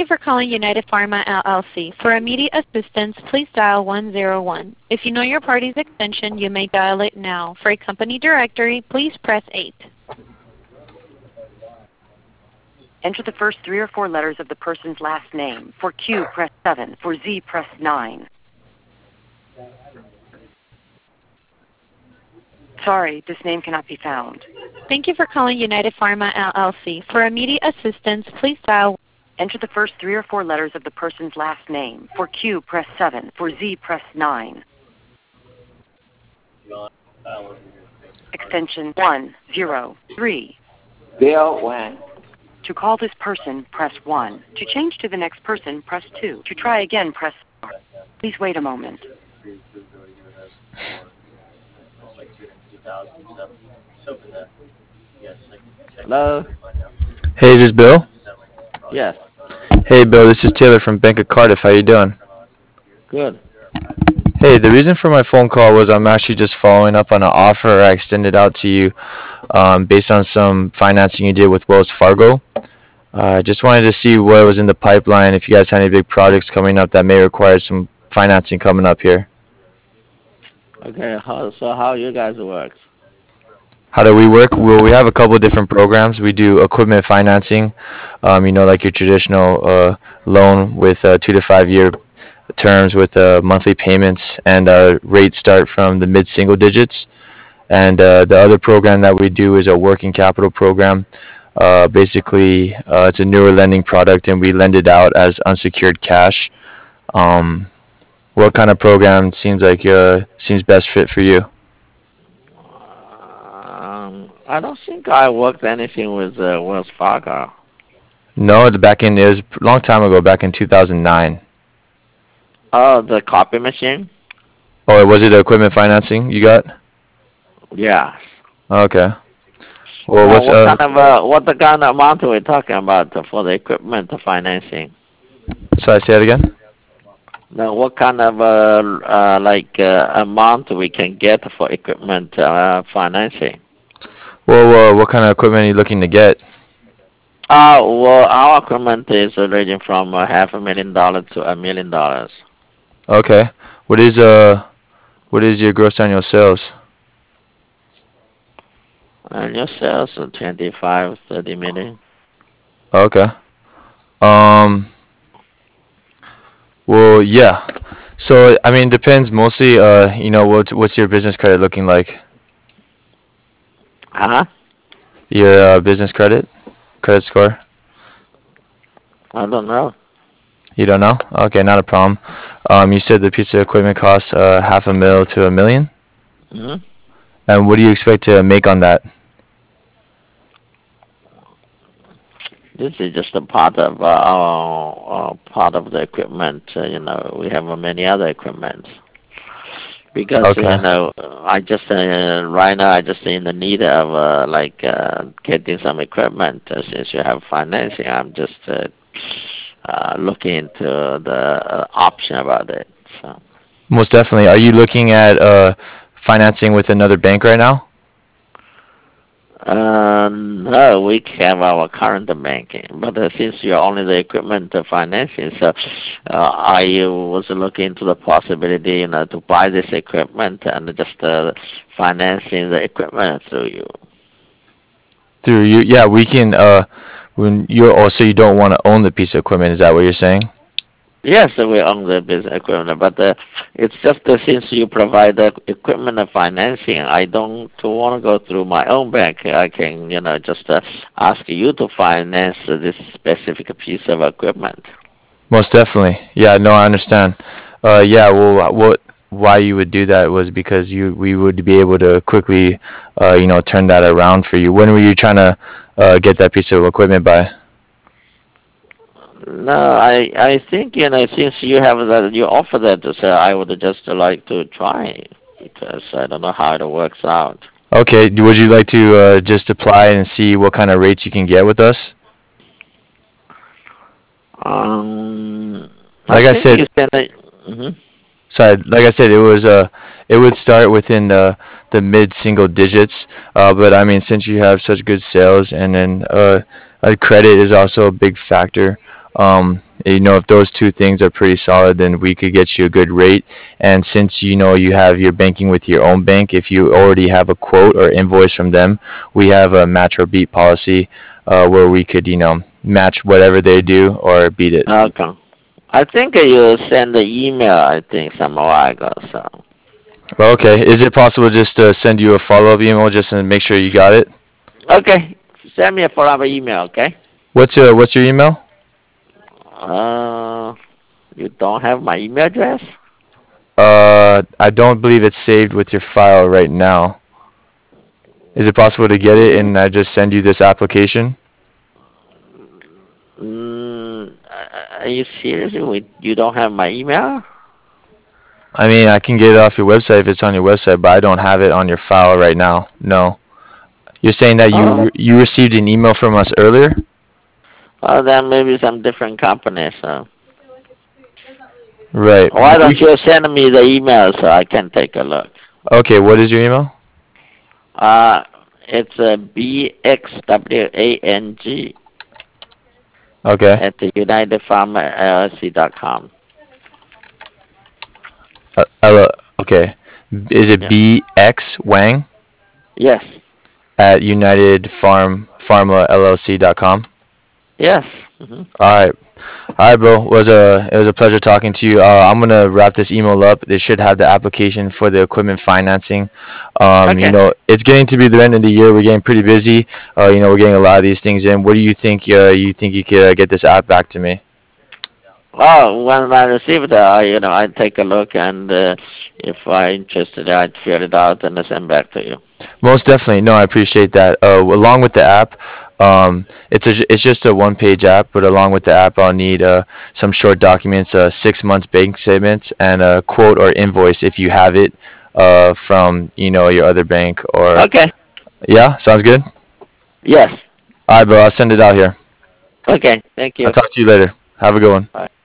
you for calling United Pharma LLC. For immediate assistance, please dial 101. If you know your party's extension, you may dial it now. For a company directory, please press 8. Enter the first 3 or 4 letters of the person's last name. For Q, press 7. For Z, press 9. Sorry, this name cannot be found. Thank you for calling United Pharma LLC. For immediate assistance, please dial. Enter the first 3 or 4 letters of the person's last name. For Q, press 7. For Z, press 9. Extension 103. Bill Wen. To call this person, press 1. To change to the next person, press 2. To try again, press 4. Please wait a moment. Hello? Hey, is this Bill? Yes. Hey, Bill, this is Taylor from Bank of Cardiff. How you doing? Good. Hey, the reason for my phone call was I'm actually just following up on an offer I extended out to you based on some financing you did with Wells Fargo. I just wanted to see what was in the pipeline, if you guys had any big projects coming up that may require some financing coming up here. Okay, how you guys work? How do we work? Well, we have a couple of different programs. We do equipment financing, like your traditional loan with 2 to 5 year terms with monthly payments, and rates start from the mid-single digits. And the other program that we do is a working capital program. Basically, it's a newer lending product, and we lend it out as unsecured cash. What kind of program seems best fit for you? I don't think I worked anything with Wells Fargo. No, it was a long time ago, back in 2009. Oh, the copy machine? Oh, was it equipment financing you got? Yeah. Okay. Well, what kind of amount are we talking about for the equipment financing? Sorry, say it again? Now, what kind of amount we can get for equipment financing? Well, what kind of equipment are you looking to get? Well, our equipment is ranging from $500,000 to $1 million. Okay. What is your gross annual sales? Annual sales are 25, 30 million. Okay. Well, yeah. So, I mean, depends mostly, what's your business credit looking like? Huh? Your business credit score? I don't know. You don't know? Okay, not a problem. You said the piece of equipment costs $500,000 to $1 million? Mm-hmm. And what do you expect to make on that? This is just a part of the equipment. We have many other equipment. Because Okay. I just right now I just in the need of getting some equipment. Since you have financing, I'm just looking into the option about it. So. Most definitely. Are you looking at financing with another bank right now? No, we have our current banking, but since you're only the equipment financing, so I was looking into the possibility, to buy this equipment and just financing the equipment through you. Through you? Yeah, we can. When you're also you don't want to own the piece of equipment. Is that what you're saying? Yes, we own the business equipment, but it's just since you provide the equipment and financing, I don't want to go through my own bank. I can, just ask you to finance this specific piece of equipment. Most definitely. Yeah, no, I understand. Yeah, well, why you would do that was because we would be able to quickly, turn that around for you. When were you trying to get that piece of equipment by? No, I think since you have that, you offer that, so I would just like to try because I don't know how it works out. Okay, would you like to just apply and see what kind of rates you can get with us? Like I said, sorry. Like I said, it would start within the mid single digits. But I mean, since you have such good sales, and then credit is also a big factor. You know, if those two things are pretty solid, then we could get you a good rate. And since you know you have your banking with your own bank, if you already have a quote or invoice from them, we have a match or beat policy where we could, you know, match whatever they do or beat it. Okay. I think you sent the email, I think, some while ago, so. Well, okay. Is it possible just to send you a follow-up email just to make sure you got it? Okay. Send me a follow-up email, okay? What's your email? Uh, you don't have my email address? I don't believe it's saved with your file right now. Is it possible to get it and I just send you this application? Are you serious? You don't have my email? I mean, I can get it off your website if it's on your website, but I don't have it on your file right now. No. You're saying that Oh, you received an email from us earlier? well, then maybe some different company, so. Right. Why don't you send me the email so I can take a look? Okay, what is your email? It's BXWANG Okay. at the UnitedFarmLLC.com. Okay. Is it Yeah. BX Wang Yes. at UnitedFarmLLC.com? Yes. Hmm. All right. All right, bro. It was a pleasure talking to you. I'm gonna wrap this email up. They should have the application for the equipment financing. You Okay. know, it's getting to be the end of the year. We're getting pretty busy. You know, we're getting a lot of these things in. What do you think? You think you could get this app back to me? Well, when I receive it, I take a look, and if I'm interested, I'd fill it out and send back to you. Most definitely. No, I appreciate that. Along with the app, it's just a one-page app, but along with the app, I'll need some short documents, 6 months bank statements, and a quote or invoice if you have it from your other bank or Okay. yeah, sounds good. Yes. All right, bro. I'll send it out here. Okay. Thank I'll you. talk to you later. Have a good one. Bye.